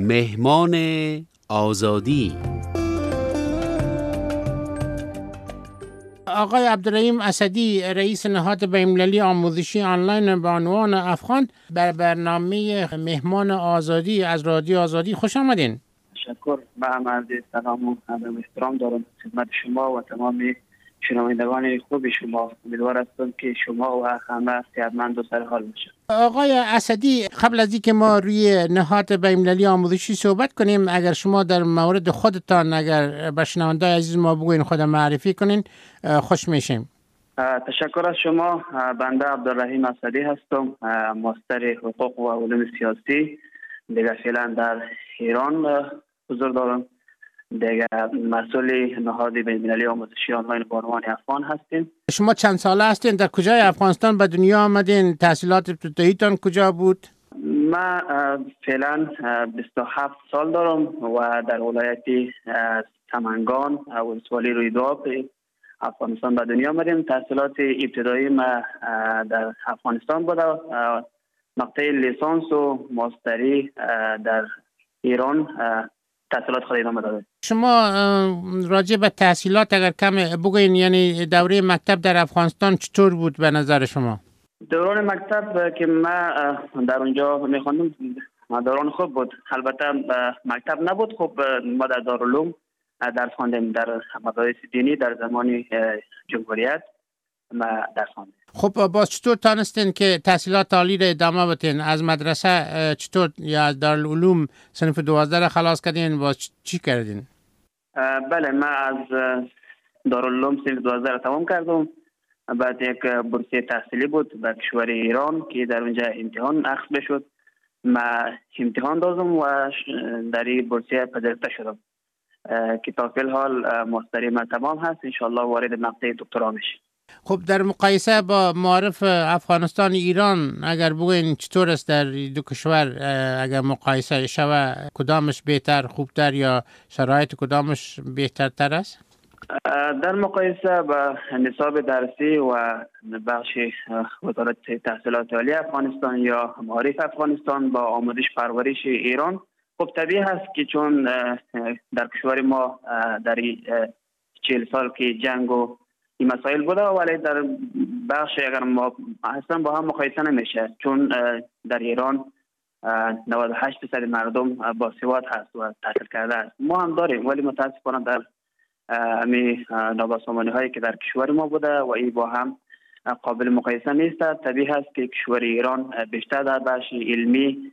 مهمان آزادی. آقای عبدالرحیم اسدی، رئیس نهاد بین‌المللی آموزشی آنلاین به عنوان افغان، بر برنامه مهمان آزادی از رادیو آزادی خوش آمدین. تشکر. من عرض سلام و احترام دارم خدمت شما و تمام شنوندگان خوب شما. امیدوار هستم که شما و همه صحتمند و سرحال باشید. آقای اسدی، قبل از اینکه ما روی نهاد بین‌المللی آموزشی صحبت کنیم، اگر شما در مورد خودتان اگر به شنوندگان عزیز ما بگوین، خود معرفی کنین، خوش میشیم. تشکر از شما. بنده عبدالرحیم اسدی هستم، ماستر حقوق و علوم سیاسی. دیگه فعلا در ایران حضور دارم. دیگه مسئول نهاد بین‌المللی آموزشی آنلاین به عنوان افغان هستیم. شما چند ساله هستین؟ در کجای افغانستان به دنیا آمدین؟ تحصیلات ابتداییتان کجا بود؟ من فعلا 27 سال دارم و در ولایت سمنگان ولسوالی رویداد افغانستان به دنیا آمدیم. تحصیلات ابتدایی ما در افغانستان بوده. مقطع لیسانس و ماستری در ایران تحصیلات خود ادامه داده. شما راجع به تحصیلات اگر کم بگوین، یعنی دوره مکتب در افغانستان چطور بود به نظر شما؟ دوران مکتب که من در اونجا میخوندم دوران خوب بود. البته مکتب نبود. خب ما در دارالعلوم درس خواندیم، در مدارس دینی در زمان جمهوریت ما درس خواندیم. خب باز چطور تانستین که تحصیلات عالی را ادامه بدین؟ از مدرسه چطور یا از دارالعلوم صنف 12 را خلاص کردین؟ باز چی کردین؟ بله، من از دارالعلوم صنف 12 را تمام کردم. بعد یک بورسیه تحصیلی بود در کشور ایران که در اونجا امتحان اخذ بشد. من امتحان دادم و در این بورسیه پذیرفته شدم که تا فی الحال ماستری من تمام هست. انشالله وارد مقطع دکترا میشه. خب در مقایسه با معارف افغانستان ایران اگر بگوین چطور است در دو کشور؟ اگر مقایسه شوه کدامش بهتر، خوبتر یا شرایط کدامش بهترتر است؟ در مقایسه با نصاب درسی و بخش وزارت تحصیلات عالی افغانستان یا معارف افغانستان با آموزش پرورش ایران، خب طبیعی هست که چون در کشور ما در 40 سال که جنگ و این مسائل بوده، ولی در بخش اگر ما اصلا با هم مقایسه نمیشه، چون در ایران 98% مردم باسواد هست و تحصیل کرده است. ما هم داریم ولی متاسفانه در امی نابسامانی هایی که در کشور ما بوده و این با هم قابل مقایسه نیست. طبیعی هست که کشور ایران بیشتر در بخش علمی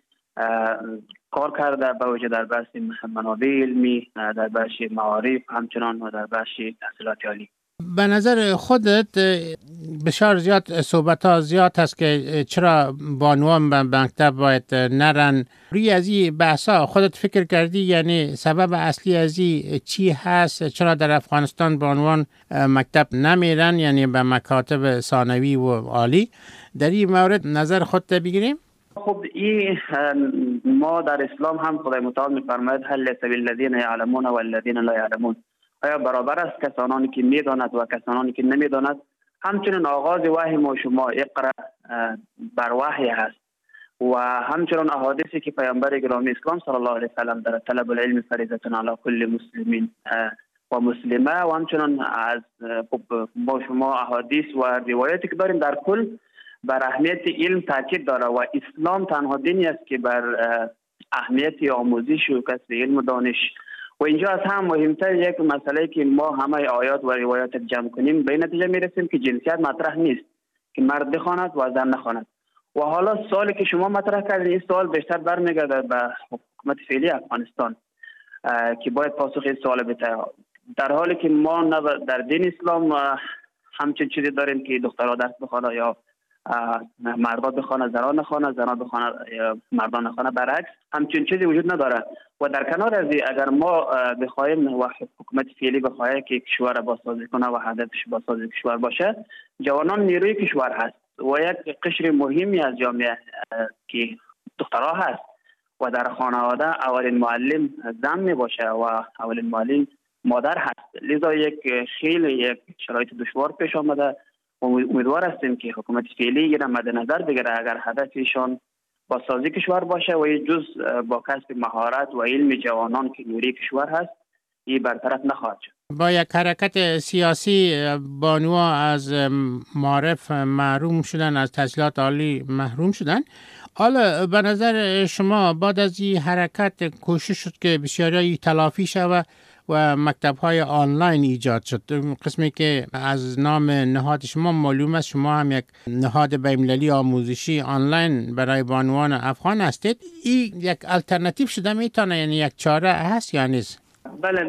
کار کرده، با وجه در بخش منابع علمی، در بخش معارف همچنان و در بخش تحصیلات عالی. به نظر خودت بسیار زیاد صحبت ها زیاد هست که چرا بانوان به مکتب باید نرن. روی از این بحثا خودت فکر کردی؟ یعنی سبب اصلی از این چی هست؟ چرا در افغانستان بانوان مکتب نمیرن، یعنی به مکاتب ثانوی و عالی؟ در این مورد نظر خودت بگیریم. خب این ما در اسلام هم خدای متعال میفرماید هل سبیل الذین یعلمون و الذین لا یعلمون. آیا برابر است کسانی که میداند و کسانی که نمیداند؟ همچنین آغاز وحی ما شما اقرا بر وحی هست و همچنین احادیثی که پیامبر گرامی اسلام صلی الله علیه و سلم در طلب العلم فریضه علی کل مسلمین و مسلمه و همچنین از ما شما احادیث و روایاتی که داریم در کل بر اهمیت علم تاکید داره و اسلام تنها دینی است که بر اهمیت آموزش و کسب علم و دانش. و اینجا از هم مهمتر یک مسئله که ما همه آیات و روایات جمع کنیم به نتیجه میرسیم که جنسیت مطرح نیست، که مرد بخواند و زن نخواند. و حالا سوالی که شما مطرح کردید این سوال بیشتر برمیگرده به حکومت فعلی افغانستان که باید پاسخ این سوال بده، در حالی که ما در دین اسلام همچین چیزی داریم که دخترها درس بخوانند یا مردا بخوانه زنان نخوانه، زنان بخوانه مردان نخوانه، برعکس همچین چیزی وجود نداره. و در کنار از اگر ما بخوایم و حکومت فعلی بخواه که کشور بازسازی کنه و هدفش بازسازی کشور باشه، جوانان نیروی کشور هست و یک قشر مهمی از جامعه که دخترها هست و در خانواده اولین معلم زن می باشه و اولین معلم مادر هست. لذا یک شرایط دشوار پیش آمده. امیدوار هستیم که حکومت فعلی را مد نظر بگیره اگر هدفشان بازسازی کشور باشه و این جز با کسب مهارت و علم جوانان که نوری کشور هست این برطرف نخواهد شد. با یک حرکت سیاسی بانوها از معارف محروم شدن، از تحصیلات عالی محروم شدن. حالا به نظر شما بعد از این حرکت کوشش شد که بسیاری تلافی شود و مکتب‌های آنلاین ایجاد شد، قسمی که از نام نهاد شما معلوم است شما هم یک نهاد بین‌المللی آموزشی آنلاین برای بانوان افغان هستید. این یک الटरनेटिव شده میتونه، یعنی یک چاره هست یا نیست؟ بله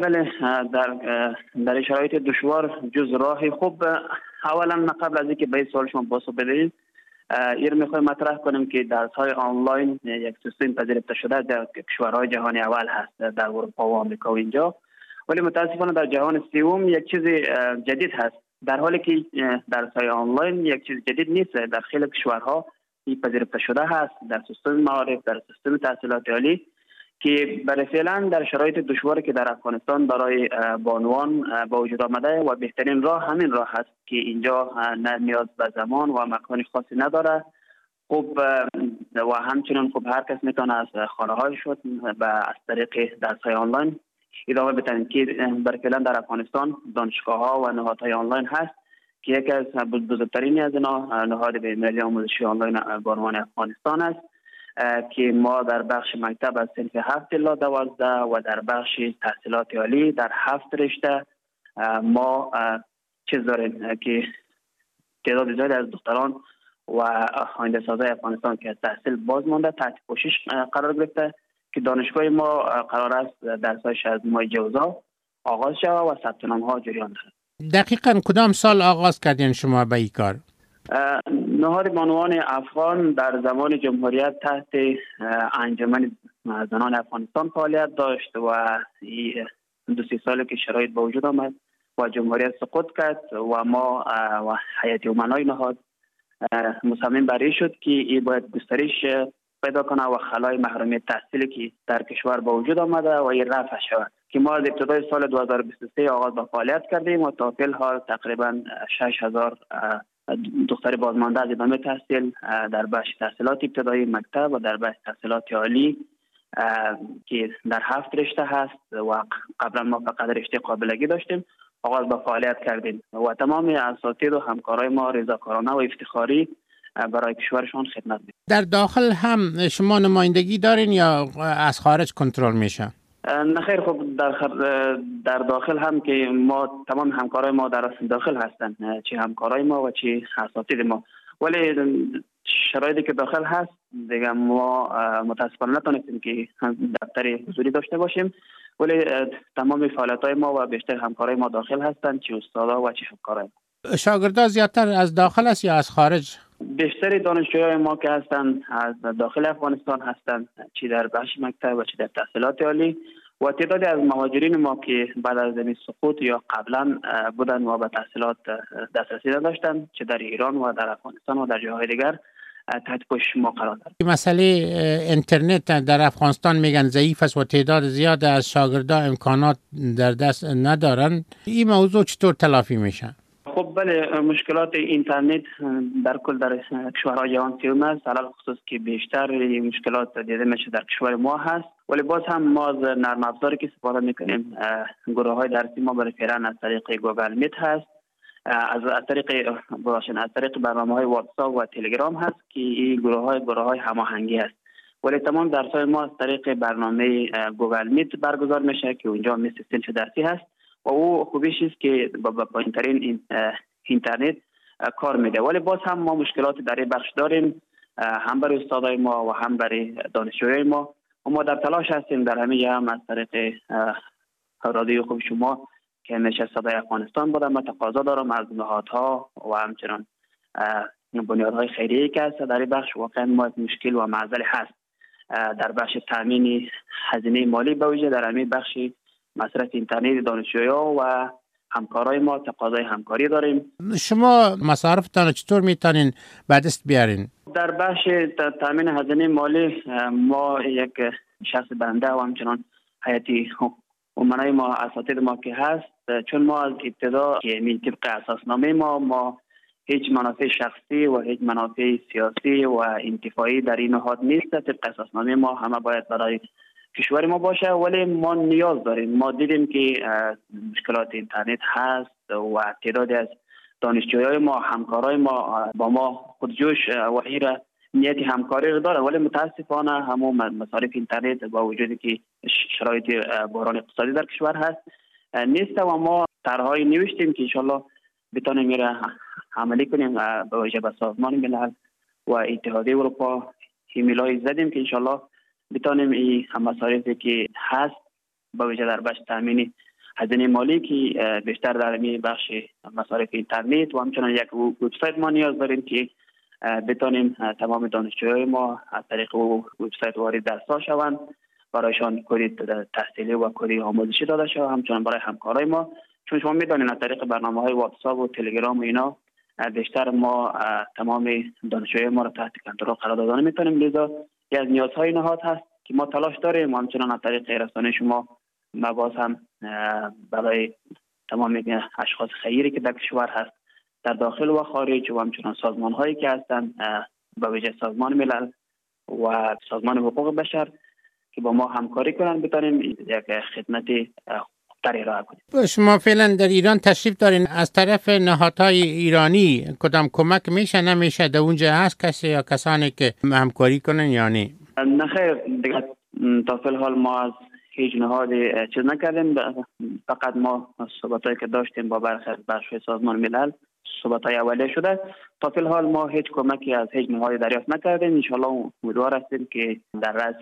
در شرایط دشوار جز راه خوب، اولا قبل از اینکه به این سوال شما پاسخ بدهید این میخوایم مطرح کنیم که درس‌های آنلاین یک سیستم پذیرفته شده در کشورهای جهان اول هست، در اروپا و آمریکا و اینجا، ولی متاسفانه در جهان سوم یک چیز جدید هست، در حالی که درس‌های آنلاین یک چیز جدید نیست. در خیلی کشورها این پذیرفته شده هست در سیستم معارف، در سیستم تحصیلات عالی، که برای فعلا در شرایط دشواری که در افغانستان برای بانوان با وجود آمده و بهترین راه همین راه هست که اینجا نه نیاز به زمان و مکان خاصی نداره. خوب و همچنین خوب هر کس میتونه از خانه های خود از طریق درس های آنلاین ادامه بده، که برای فعلا در افغانستان دانشگاه ها و نهادهای آنلاین هست که یکی از بزرگترین از اینا نهاد بین‌المللی آموزشی آنلاین بانوان افغانستان است که ما در بخش مکتب از صنف 7 الی 12 و در بخش تحصیلات عالی در 7 رشته ما چیز داریم که تعداد زیادی از دختران و آینده سازای افغانستان که تحصیل باز مانده تحت پوشش قرار گرفته که دانشگاه ما قرار است درسایش از ماه جوزا آغاز شود و ثبت نام ها جریان دارد. دقیقاً کدام سال آغاز کردین شما به این کار؟ نهاد بانوان افغان در زمان جمهوریت تحت انجمن زنان افغانستان فعالیت داشت و 2-3 سالی که شرایط به وجود آمد و جمهوریت سقوط کرد و ما و هیئت امنای نهاد مصمم بر این شد که این باید گسترش پیدا کنه و خلای محرومیت تحصیلی که در کشور به وجود آمده و این رفع شود، که ما از ابتدای سال 2023 آغاز به فعالیت کردیم و تا فعل حال تقریبا 6000 دختر بازمانده از ادامه تحصیل در بخش تحصیلات ابتدایی مکتب و در بخش تحصیلات عالی که در 7 رشته هست و قبلا ما فقط رشته قابلگی داشتیم آغاز به فعالیت کردیم و تمام اساتید و همکارای ما رضاکارانه و افتخاری برای کشورشان خدمت می‌کنند. در داخل هم شما نمایندگی دارین یا از خارج کنترل میشه؟ نخیر، خب در داخل هم که ما تمام همکارای ما در داخل هستند، چه همکارای ما و چه اساتید ما، ولی شرایطی که داخل هست دیگه ما متاسفانه نتونستیم که دفتر حضوری داشته باشیم، ولی تمام فعالیت‌های ما و بیشتر همکارای ما داخل هستند، چه استادا و چه همکارای ما. شاگردان زیادتر از داخل است یا از خارج؟ بیشتر دانشجویان ما که هستند از داخل افغانستان هستند، چه در بخش مکتب و چه در تحصیلات عالی، و تعدادی از مهاجرین ما که بعد از سقوط یا قبلا بودن و به تحصیلات دسترسی نداشتند، چه در ایران و در افغانستان و در جاهای دیگر تحت پوشش ما قرار دارد. مسئله اینترنت در افغانستان میگن ضعیف است و تعداد زیاد از شاگردان امکانات در دست ندارن. این موضوع چطور تلافی میشه؟ خب بله، مشکلات اینترنت در کل در کشورهای جهان سوم است، علل خصوص که بیشتر مشکلات دیده میشه در کشور ما هست، ولی باز هم ما از نرم افزاری که استفاده میکنیم گروه های درسی ما برای فعلا از طریق گوگل میت هست، از طریق برنامه های واتساپ و تلگرام هست که این گروه های هماهنگی هست، ولی تمام درس های ما از طریق برنامه گوگل میت برگزار میشه که اونجا مثل سلف درسی هست و او خوبیش است که با اینترنت کار میده، ولی باز هم ما مشکلات در این بخش داریم، هم برای استادای ما و هم برای دانشجویان ما، و ما در تلاش هستیم در همه جا هم از طریق رادیو خوب شما که همیشه صدای افغانستان بودم و تقاضا دارم از نهادها و همچنان بنیادهای خیریه که هست در این بخش واقعا ما مشکل و معضل هست در بخش تامین هزینه مالی به ویژه در همین بخش مصرف اینترنت دانشجویان و همکارای ما تقاضای همکاری داریم. شما مصارفتان چطور میتونین به دست بیارین؟ در بخش تامین هزینه مالی ما یک شخص بنده و همچنان هیئت امنای ما اساتید ما که هست، چون ما از ابتدا یعنی طبق اساسنامه ما هیچ منافع شخصی و هیچ منافع سیاسی و انتفاعی در این نهاد نیست. طبق اساسنامه ما همه باید برای کشور ما باشه، ولی ما نیاز داریم. ما دیدیم که مشکلات اینترنت هست و تعدادی از دانشجویای ما، همکارای ما با ما خودجوش و ایره نیت همکاری رو داره، ولی متاسفانه همون مصارف اینترنت با وجودی که شرایط بحران اقتصادی در کشور هست نیست و ما طرح‌های نوشتیم که انشالله بتونیم میره عملی کنیم به وجه به سازمان ملل و اتحادیه اروپا ایمیل‌های زدیم که انشالله بتونیم این مصارفی که هست به وجه در بخش تامین هزینه مالی که بیشتر در می بخش مصارف اینترنت و همچنان یک وبسایت ما نیاز داریم که بتونیم تمام دانشجویان ما از طریق وبسایت وارد درس‌ها شوند، برایشان کد تحصیلی و کد آموزشی داده شود، همچنان برای همکارای ما. چون شما میدونید از طریق برنامه‌های واتساپ و تلگرام و اینا بیشتر ما تمام دانشجویان ما را تحت کنترل قرار دادن میتونیم، لذا یکی از نیازهای نهاد هست که ما تلاش داریم و همچنان از طریق رسانه شما باز هم برای تمام اشخاص خیری که در کشور هست در داخل و خارج و همچنان سازمان هایی که هستند به ویژه سازمان ملل و سازمان حقوق بشر که با ما همکاری کنند بتونیم یک خدمت خوبتر ارائه کنیم. شما فعلا در ایران تشریف دارین، از طرف نهادهای ایرانی کدام کمک میشه نمیشه در اونجا هست کسی یا کسانی که همکاری کنن یا نه؟ نه خیر، دیگه تا فی الحال ما از هیچ نهاد چیز نکردیم، فقط ما صحبتایی که داشتیم با برخی از بخش‌های سازمان ملل صحبت‌های اولیه شده. تا فی الحال ما هیچ کمکی از هیچ نهادی دریافت نکردیم. ان شاءالله امیدوار هستیم که در رأس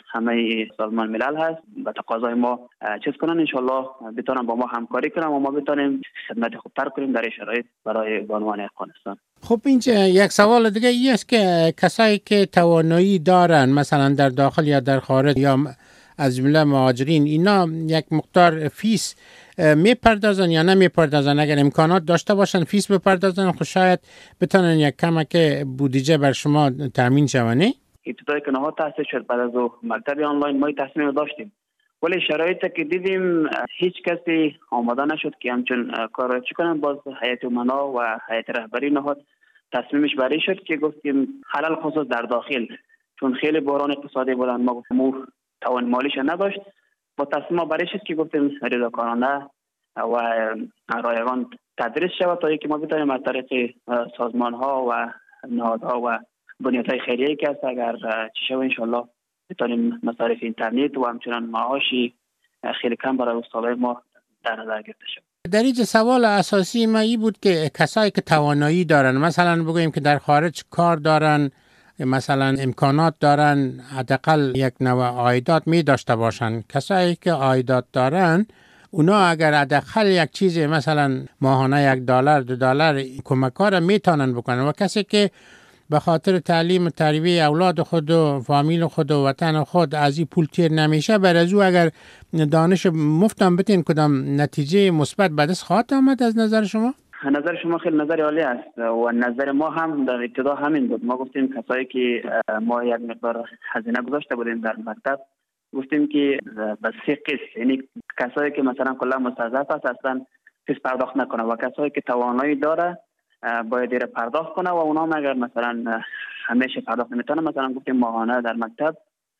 همه سازمان ملل هست به تقاضای ما چیز کنن، ان شاءالله بتونن با ما همکاری کنن و ما بتونیم خدمت خوبتر کنیم در این شرایط برای بانوان افغانستان. خب اینجا یک سوال دیگه ای است که کسایی که توانایی دارن مثلا در داخل یا در خارج یا از جمله مهاجرین، اینا یک مقدار فیس میپردازن یا نمیپردازن؟ اگر امکانات داشته باشن فیس بپردازن خب شاید بتونن یک کمک بودجه بر شما تامین شونه. ابتدای که نهاد تأسیس شد بعد از مکتب آنلاین ما تصمیم داشتیم، ولی شرایطی که دیدیم هیچ کسی آماده نشد که همچون کار چی کنن. باز هیئت امنا و هیئت رهبری نهاد تصمیمش برای شد که گفتیم خلل خصوص در داخل، چون خیلی بحران اقتصادی بودن ما توان مالیش نداشت، با تصمیم برای شد که گفتیم رضاکارانه و رایگان تدریس شود تا اینکه ما بتونیم از طریق سازمان ها و نهادها و بنیادهای خیریه که هست اگر چی شود ان شاء الله بتونیم مصارف اینترنت و همچنان معاشی خیلی کم برای استادای ما در نظر گرفته شود. در اینجا سوال اساسی ما این بود که کسایی که توانایی دارن، مثلا بگوییم که در خارج کار دارن، مثلا امکانات دارن، حداقل یک نوع عایدات می داشته باشن، کسایی که عایدات دارن اونا اگر حداقل یک چیز مثلا ماهانه $1 $2 کمک‌ها میتونن بکنن، و کسی که به خاطر تعلیم و تربیت اولاد خود و فامیل خود و وطن خود از این پول تیر نمیشه، برای او اگر دانش مفتم بتین کدام نتیجه مثبت به دست خواهد آمد از نظر شما؟ نظر شما خیلی نظر عالی است و نظر ما هم در ابتدا همین بود. ما گفتیم کسایی که ما یک مقدار هزینه گذاشته بودیم در مکتب، گفتیم که به 3 قسط، یعنی کسایی که مثلا کلا مستضعف است اصلا فیس پرداخت نکنه و کسایی که توانایی داره باید دیر پرداخت کنه و اونا اگر مثلا همیشه پرداخت نمیتونه، مثلا گفتیم ماهانه در مکتب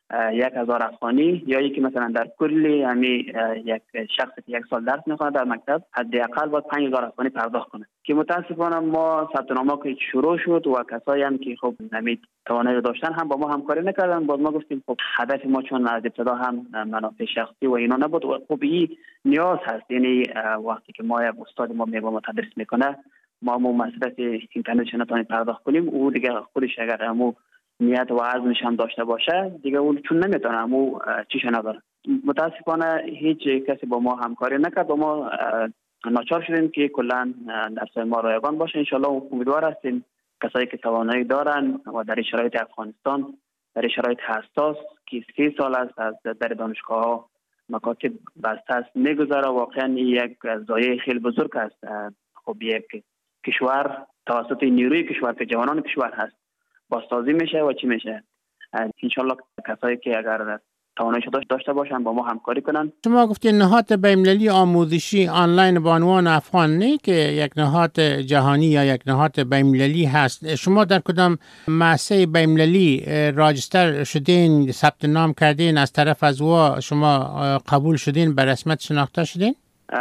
1000 افغانی، یا یکی مثلا در کل یعنی یک شخص که 1 سال درس میخونه در مکتب حداقل باید 5000 افغانی پرداخت کنه. که متاسفانه ما ثبت نامه که شروع شد و کسایی هم که خب نمی توانایی داشتن هم با ما همکاری نکردن. باز ما گفتیم خب هدف ما چون از ابتدا هم منافع شخصی و اینا نبود و خب این نیاز هست، یعنی وقتی که ما یک استاد ما میگه ما تدریس میکنه ما مصرف اینترنتش نتونیم پرداخت کنیم، او دیگه خودش اگر همو نیت و عزمش هم داشته باشه دیگه اون چون نمیتونه همو چیش نداره. متاسفانه هیچ کسی با ما همکاری نکرد و ما ناچار شدیم که کلا درسای ما رایگان باشه. ان شاء الله امیدوار هستیم کسایی که توانایی دارن و در شرایط افغانستان، در شرایط حساس که 3 سال است از در دانشگاه ها مکاتب بسته است میگذره، واقعا یک ضایعه خیلی بزرگ است. خب یک کشور توسط نیروی کشور که جوانان کشور هست بازسازی میشه و چی میشه. انشالله کسایی که اگر تواناییش داشته باشن با ما همکاری کنن. شما گفتین نهاد بین‌المللی آموزشی آنلاین بانوان افغان نه که یک نهاد جهانی یا یک نهاد بین‌المللی هست. شما در کدام مؤسسه بین‌المللی راجستر شدین، ثبت نام کردین، از طرف از او شما قبول شدین، به رسمیت شناخته شدین؟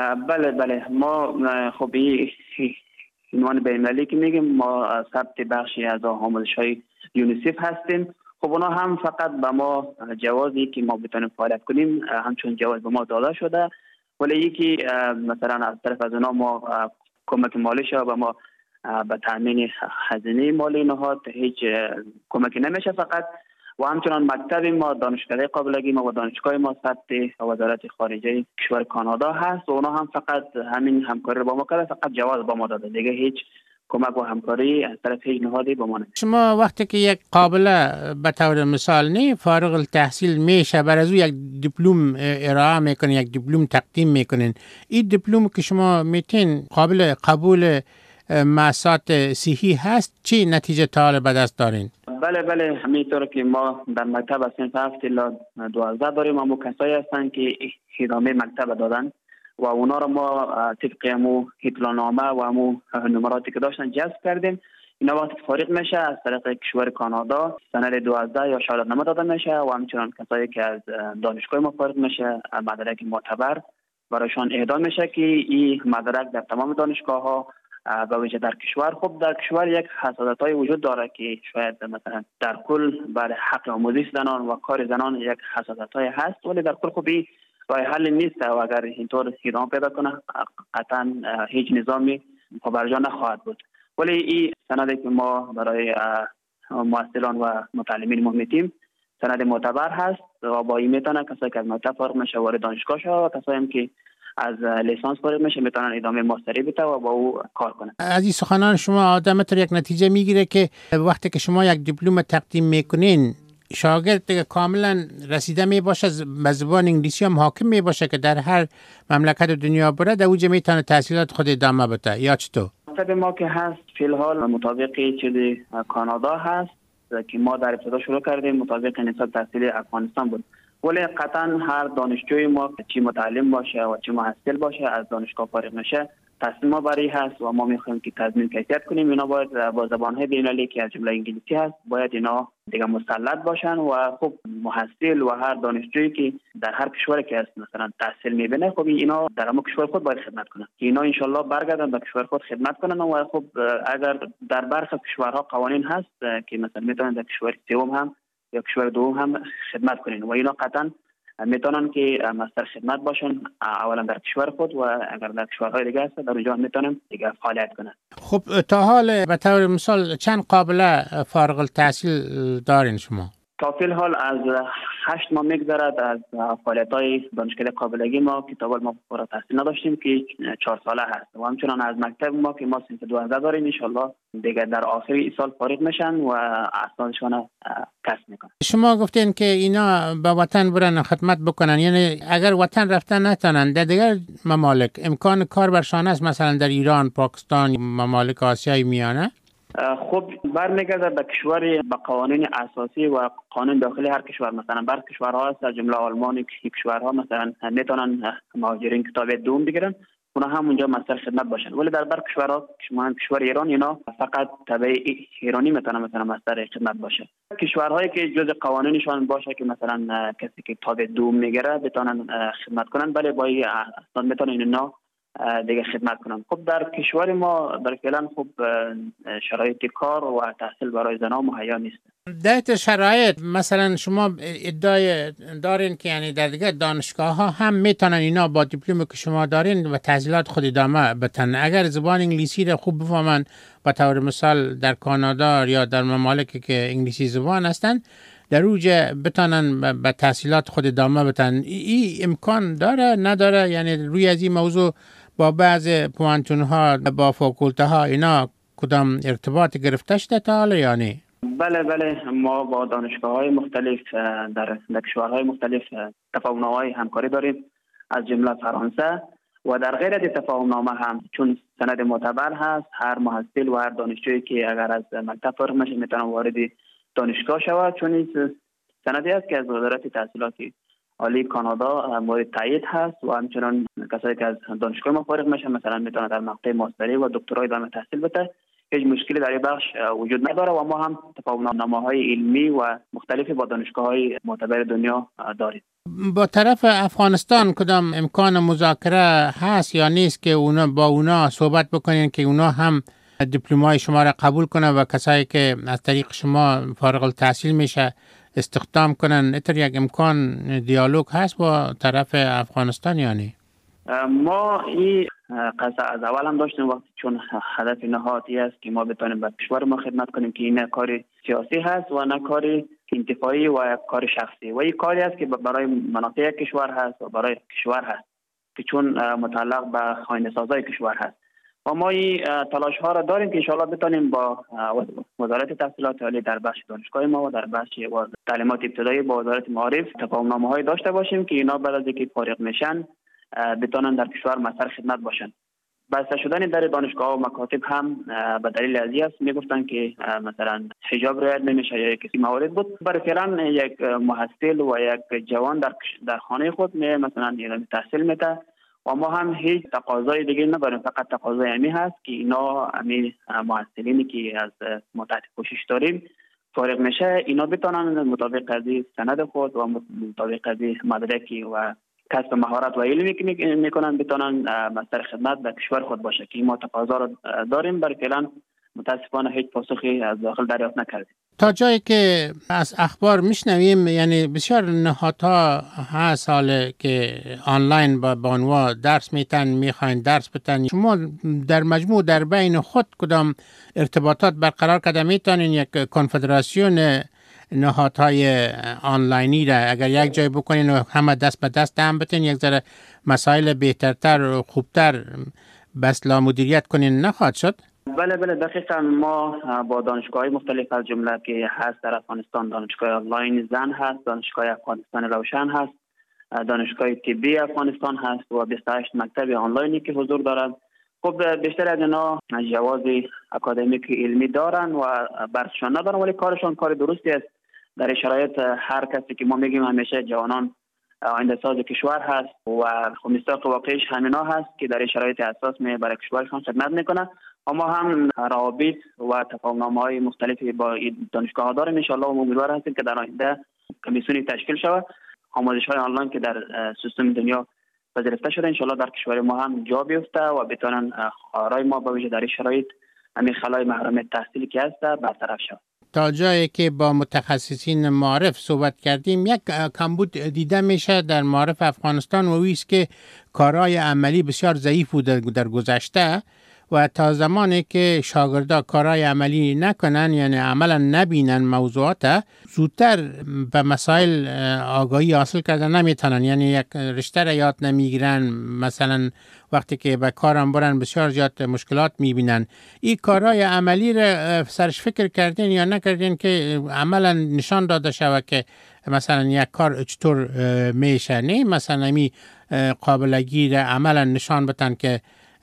بله ما خب عنوان بین‌المللی که میگیم ما ثبت بخشی از آموزش‌های یونیسف هستیم. خب اونا هم فقط به ما جوازی که ما بتونیم فعالیت کنیم همچون جواز به ما داده شده، ولی یکی مثلا از طرف از اونا ما کمک مالی شده به ما به تامین هزینه مالی نهاد هیچ کمکی نمیشه فقط. و همچنان مکتب ما، دانشکده قابلگی ما و دانشگاه ما ثبت وزارت خارجه کشور کانادا هست و اونا هم فقط همین همکاری رو با ما کرده، فقط جواز با ما داده، دیگه هیچ کمک و همکاری از طرف هیچ نهادی با ما نمیشه. شما وقتی که یک قابله به طور مثال نه فارغ التحصیل میشه، بر از او یک دیپلم ارائه میکنین، یک دیپلم تقدیم میکنین، این دیپلم که شما میتین قابل قبول مؤسسات صحی هست، چی نتیجه تا به دست دارین؟ بله همینطور که ما در مکتب از صنف 7 الی 12 داریم، اما کسایی هستن که ادامه مکتب دادن و اونا رو ما طبق امو اطلاعنامه و امو نمراتی که داشتن جذب کردیم. اینا وقتی فارغ میشه از طریق کشور کانادا سند 12 یا شهادتنامه داده میشه و همچنان کسایی که از دانشگاه ما فارغ میشه مدرک معتبر برایشان اهدا میشه که این مدرک در تمام دانشگاه ها به ویژه در کشور. خب در کشور یک حساسیت‌های وجود داره که شاید مثلا در کل برای حق آموزش زنان و کار زنان یک حساسیت‌های هست، ولی در کل خب این راه حل نیست و اگر اینطور ادامه پیدا کنه قطعا هیچ نظامی برجا نخواهد بود. ولی این سندی که ما برای مؤثران و متعلمین مهمیتیم سند معتبر هست و با این میتونه کسایی که از مکتب فارغ میشه وارد دانشگاه شه و کسایی هم که از لیسانس فارغ میشه میتونن ادامه ماستری بده و با او کار کنن. از این سخنان شما آدم تو یک نتیجه میگیره که وقتی که شما یک دیپلم تقدیم میکنین شاگرد کاملا رسیده می باشه، به زبان انگلیسی هم حاکم می باشه که در هر مملکت دنیا بره در اوجه میتونه تحصیلات خود ادامه بده یا چطور؟ مطلب ما که هست فی الحال مطابق چیز کانادا هست که ما در ابتدا شروع کردیم مطابق نصاب تحصیلی افغانستان بود، ولی قطعا هر دانشجوی ما چی متعلم باشه و چی محصل باشه از دانشگاه فارغ نشه تصمیم ما برای هست و ما میخوایم که تضمین کیفیت کنیم. اینا باید با زبانهای بین‌المللی که از جمله انگلیسی هست باید اینا دیگه مسلط باشن و خب محصل و هر دانشجویی که در هر کشوری که هست مثلا تحصیل میبینه خب اینا در همون کشور خود باید خدمت کنن، اینا ان الله برگردن به کشور خود خدمت کنن و خب اگر در برخی کشورها قوانین هست که مثلا میتونن در کشور سوم هم یا کشور دوم هم خدمت کنین و اینا قطعا میتونن که مستر خدمت باشن اولا در کشور خود و اگر در کشورهای دیگه هست در اونجا میتونن دیگه فعالیت کنن. خب تا حال به طور مثال چند قابله فارغ التحصیل دارین شما؟ تا فی الحال از 8 ماه میگذرد از فعالیت‌های دانشکده قابلگی ما که تا ما فارغ التحصیل نداشتیم که 4 ساله هست و همچنان از مکتب ما که ما صنف 12 داریم ان شاءالله دیگه در آخر این سال فارغ میشن و اسنادشون کسب میکنن. شما گفتین که اینا به وطن برن خدمت بکنن، یعنی اگر وطن رفتن نتونن در دیگر ممالک امکان کار برشان است، مثلا در ایران، پاکستان، ممالک آسیای میانه؟ خب برمیگرده به کشور به قوانین اساسی و قانون داخلی هر کشور. مثلا بر کشورها هست از جمله آلمان که کشورها مثلا میتونن مهاجرین کتاب دوم بگیرن اونا هم اونجا مستر خدمت باشن، ولی در بر کشورها شما کشور ایران اینا فقط تبع ایرانی میتونه مثلا مستر خدمت باشه. کشورهایی که جز قوانینشان باشه که مثلا کسی که کتاب دوم میگیره بتونن خدمت کنن، ولی با این اسناد میتونن اینا دیگه خدمت کنم. خب در کشور ما در فعلا خب شرایط کار و تحصیل برای زنان مهیا نیست. در شرایط مثلا شما ادعای دارین که یعنی در دیگه دانشگاه ها هم میتونن اینا با دیپلم که شما دارین و تحصیلات خود ادامه بدن اگر زبان انگلیسی رو خوب بفهمن، به طور مثال در کانادا یا در ممالکی که انگلیسی زبان هستن در اوجه بتونن به تحصیلات خود ادامه بدن. این امکان داره نداره؟ یعنی روی از این موضوع با بعض پوانتون ها با فاکولته ها اینا کدام ارتباط گرفته شده تا حالا یا نه؟ بله ما با دانشگاه های مختلف در کشورهای مختلف تفاهم‌نامه‌های همکاری داریم از جمله فرانسه و در غیر از تفاهم‌نامه هم چون سند معتبر هست هر محصل و هر دانشجویی که اگر از مکتب فارغ میشه میتونه وارد دانشگاه شود، چون این سندی است که از وزارت تحصیلات عالی کانادا مورد تایید هست و همچنان کسایی که از دانشگاه ما فارغ میشن مثلا میتونه در مقطع ماستری و دکترای ادامه تحصیل بده. هیچ مشکلی در این بخش وجود نداره و ما هم تفاهم‌نامه‌های علمی و مختلفی با دانشگاه‌های معتبر دنیا داریم. با طرف افغانستان کدام امکان مذاکره هست یا نیست که با اونا صحبت بکنین که اونا هم دیپلمای شما را قبول کنن و کسایی که از طریق شما فارغ التحصیل میشه استخدام کنن؟ اتر یک امکان دیالوگ هست با طرف افغانستان یا نه؟ ما این قصه از اول هم داشتیم وقتی چون هدف نهادی است که ما بتونیم به کشور ما خدمت کنیم که این کار سیاسی هست و نه کار انتفاعی و کار شخصی و این کاری است که برای منافع کشور هست و برای کشور هست که چون متعلق به خواهنده سازای کشور هست و ما این تلاش ها را داریم که ان شاءالله بتونیم با وزارت تحصیلات عالی در بخش دانشگاه ما و در بخش تعلیمات ابتدایی با وزارت معارف تفاهم‌نامه‌های داشته باشیم که اینا بعد از اینکه فارغ میشن بتونن در کشور مسئول خدمت باشن. بسته شدن در دانشگاه و مکاتب هم به دلیل ازی است میگفتن که مثلا حجاب رعایت نمیشه یا کسی موارد بود. برای فعلا یک محصل و یک جوان در خانه خود مثلا ادامه تحصیل میده و ما هم هیچ تقاضای دیگه نداریم، فقط تقاضای امی هست که اینا امی محصلینی که از ما تحت کوشش داریم فارغ میشه اینا بتونن مطابق از سند خود و مطابق از مدرکی و کسب مهارت و علمی که میکنن بتونن مستر خدمت به کشور خود باشه که ما تقاضا را داریم. برای فعلا متاسفانه هیچ پاسخی از داخل دریافت نکردیم. تا جایی که از اخبار میشنویم یعنی بسیار نهادها هست حاله که آنلاین با بانوا درس میتن میخواین درس بتن. شما در مجموع در بین خود کدام ارتباطات برقرار کرده میتونین یک کنفدراسیون نهادهای آنلاینی را اگر یک جای بکنین و همه دست به دست هم بتین یک ذره مسائل بهترتر و خوبتر بسلا مدیریت کنین نخواهد شد؟ بله دقیقا ما با دانشگاه‌های مختلف از جمله که هست در افغانستان دانشگاه آنلاین زن هست، دانشگاه افغانستان روشن هست، دانشگاه طبی افغانستان هست و 28 مکتب آنلاینی که حضور دارند. خب بیشتر از اینا جواز اکادمیک علمی دارن و برسشان ندارن ولی کارشان کار درستی است. در شرایط هر کسی که ما میگیم همیشه جوانان آینده ساز کشور هست و مصداق واقعیش همینا هست که در شرایط اساس برای کشورشان خدمت میکنه و ما هم روابط و تفاهم‌نامه‌های مختلفی با دانشگاه‌ها داریم. ان شاءالله امیدوار هستیم که در آینده کمیسیونی تشکیل شود آموزش‌های آنلاین که در سیستم دنیا پذیرفته شده ان شاءالله در کشور ما هم جا بیفته و بتونن خواهرای ما با وجه در شرایط همین خلای محرمیت تحصیلی که هست برطرف شود. تا جایی که با متخصصین معارف صحبت کردیم یک کمبود دیده میشه در معارف افغانستان و ویست که کارهای عملی بسیار ضعیف بود در گذشته و تا زمانی که شاگردا کارهای عملی نکنن یعنی عملا نبینن موضوعات زودتر به مسائل آگاهی حاصل کردن نمیتونن، یعنی یک رشته را یاد نمیگیرن، مثلا وقتی که به کارم برن بسیار زیاد مشکلات میبینن. این کارهای عملی را سرش فکر کردین یا نکردین که عملا نشان داده شود که مثلا یک کار چطور میشه؟ نه مثلا می قابلگی را عملا نشان بدن که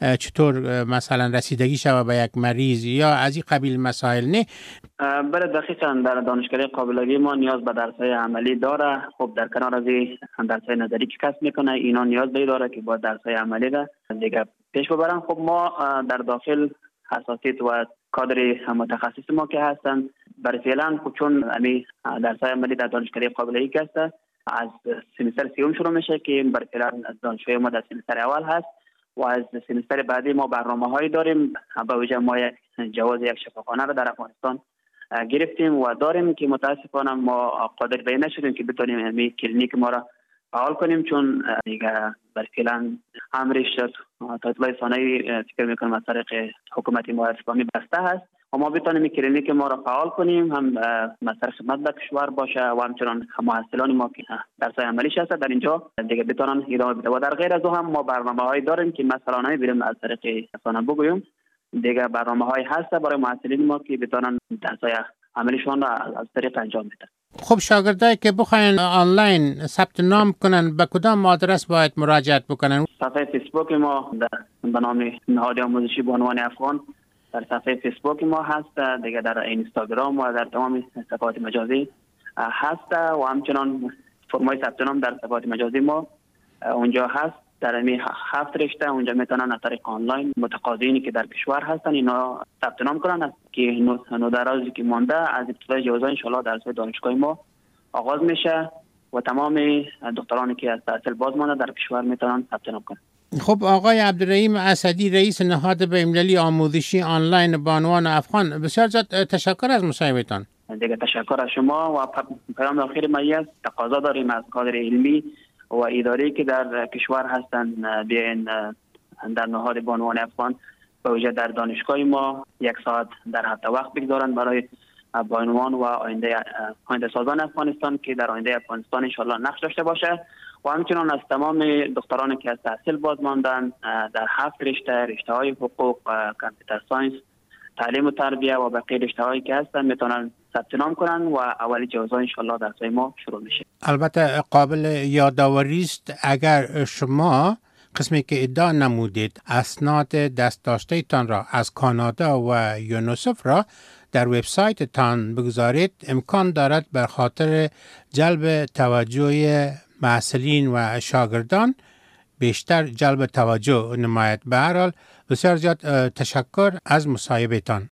چطور مثلا رسیدگی شود به یک مریض یا از این قبیل مسائل. نه بله دقیقاً در دانشکده قابلگی ما نیاز به درس‌های عملی داره. خب در کنار از این درس‌های نظری که کسب میکنه اینا نیاز داره که با درس‌های عملی را دیگه پیش ببرن. خب ما در داخل حساسیت و کادر متخصص ما که هستن برای فعلا چون امی درس‌های عملی در دانشکده قابلگی که هست از سمستر سیوم شروع میشه که برای فعلا دانشجوی ما در سمستر اول هست و از سمستر بعدی ما برنامه‌هایی داریم. با وجه ما یک جواز یک شفاخانه را در افغانستان گرفتیم و داریم که متاسفانه ما قادر به نشدیم که بتونیم همین کلینیک ما را فعال کنیم چون دیگه برای فعلا امرش تا اطلاع ثانوی فکر میکنم از طریق حکومت امارات اسلامی بسته هست و ما بتونیم کلینیک ما را فعال کنیم هم مستر خدمت به کشور باشه و همچنان محصلان ما که درس عملیش هست در اینجا دیگه بتونن ادامه بده. و در غیر از او هم ما برنامه‌هایی داریم که مثلا نمی‌بینیم از طریق رسانه بگویم دیگه برنامه‌هایی هست برای محصلین ما که بتونن درس‌های عملیشون را از طریق انجام بدن. خب شاگردایی که بخواین آنلاین ثبت نام کنن به کدام آدرس باید مراجعه بکنن؟ صفحه فیسبوک ما به نام نهاد آموزشی بانوان افغان در صفحه فیسبوک ما هست، دیگه در اینستاگرام و در تمام صفحات مجازی هست و همچنان فرمای ثبت نام در صفحات مجازی ما اونجا هست. در می 7 رشته اونجا میتونن از طریق آنلاین متقاضیینی که در کشور هستن اینا ثبت نام کنن که نودرازی که مانده از ابتدای جوزا ان شاء الله در دانشگاه ما آغاز میشه و تمام دخترانی که از تحصیل باز مانده در کشور میتونن ثبت نام کنن. خب آقای عبدالرحیم اسدی رئیس نهاد بین‌المللی آموزشی آنلاین بانوان افغان، بسیار زیاد تشکر از مصاحبهتان. دیگه تشکر از شما و پیام اخیر ما است تقاضا داریم از کادر علمی و اداری که در کشور هستند بیاین در نهاد بانوان افغان به ویژه در دانشگاه ما 1 ساعت در هفته وقت بگذارند برای بانوان و آینده سازان افغانستان که در آینده افغانستان ان شاء الله نقش داشته باشه و همچنین از تمام دخترانی که از تحصیل باز ماندن در 7 رشته‌های حقوق، کامپیوتر ساینس، تعلیم و تربیه و بقیه رشته‌هایی که هستن میتونن ثبت نام کنن و اولی جوزا ان شاء الله در سال ما شروع میشه. البته قابل یادآوری است اگر شما قسمی که ادعا نمودید اسناد دست داشته تان را از کانادا و یونیسف را در وبسایت تان بگذارید، امکان دارد به خاطر جلب توجه محصلین و شاگردان بیشتر جلب توجه نماید. به هر حال بسیار زیاد تشکر از مصاحبه‌تان.